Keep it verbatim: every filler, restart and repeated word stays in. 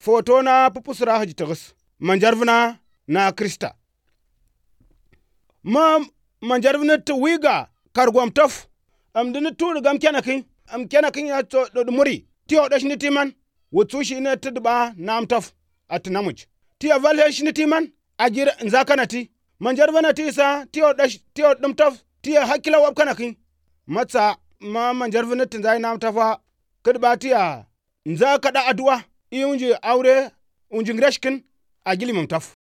foto na pupusra haji tagus manjarvna na Krista. Ma manjarvna ta wiga kargwam taf am dini tu gam kenakin am kenakin ya to do muri ti o dash nitiman wutsu shi ne tidba nam taf atnamuj ti avalhe shi nitiman ajir nzakanati manjarvna ti sa ti o dash ti o dum taf ti hakila wab kanakin matsa ma manjarvna tin zai nam tafa kidba ti ya nzaka da adwa i unji aure unji ngreshkin agili mum taf